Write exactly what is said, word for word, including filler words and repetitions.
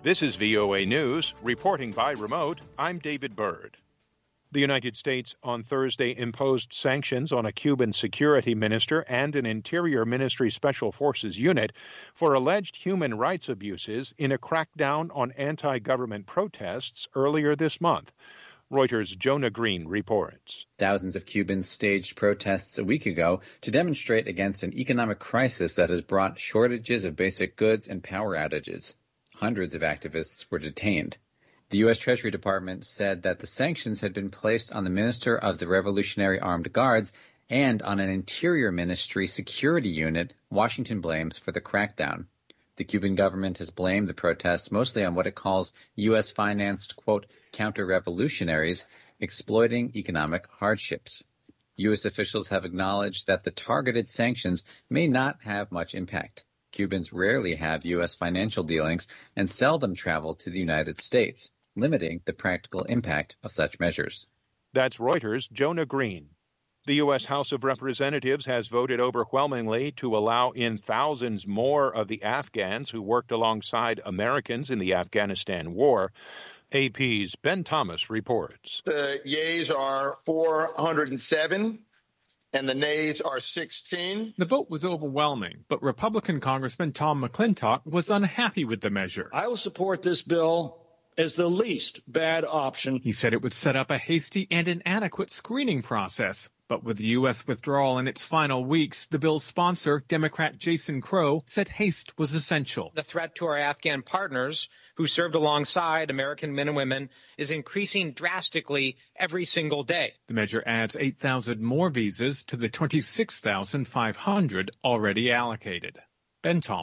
This is V O A News. Reporting by remote, I'm David Byrd. The United States on Thursday imposed sanctions on a Cuban security minister and an Interior Ministry Special Forces unit for alleged human rights abuses in a crackdown on anti-government protests earlier this month. Reuters' Jonah Green reports. Thousands of Cubans staged protests a week ago to demonstrate against an economic crisis that has brought shortages of basic goods and power outages. Hundreds of activists were detained. The U S Treasury Department said that the sanctions had been placed on the Minister of the Revolutionary Armed Guards and on an Interior Ministry security unit Washington blames for the crackdown. The Cuban government has blamed the protests mostly on what it calls U S-financed, quote, counter-revolutionaries exploiting economic hardships. U S officials have acknowledged that the targeted sanctions may not have much impact. Cubans rarely have U S financial dealings and seldom travel to the United States, limiting the practical impact of such measures. That's Reuters' Jonah Green. The U S House of Representatives has voted overwhelmingly to allow in thousands more of the Afghans who worked alongside Americans in the Afghanistan war. A P's Ben Thomas reports. The yeas are four hundred seven. And the nays are sixteen. The vote was overwhelming, but Republican Congressman Tom McClintock was unhappy with the measure. I will support this bill as the least bad option. He said it would set up a hasty and inadequate screening process. But with the U S withdrawal in its final weeks, the bill's sponsor, Democrat Jason Crow, said haste was essential. The threat to our Afghan partners who served alongside American men and women is increasing drastically every single day. The measure adds eight thousand more visas to the twenty-six thousand five hundred already allocated. Ben Thomas.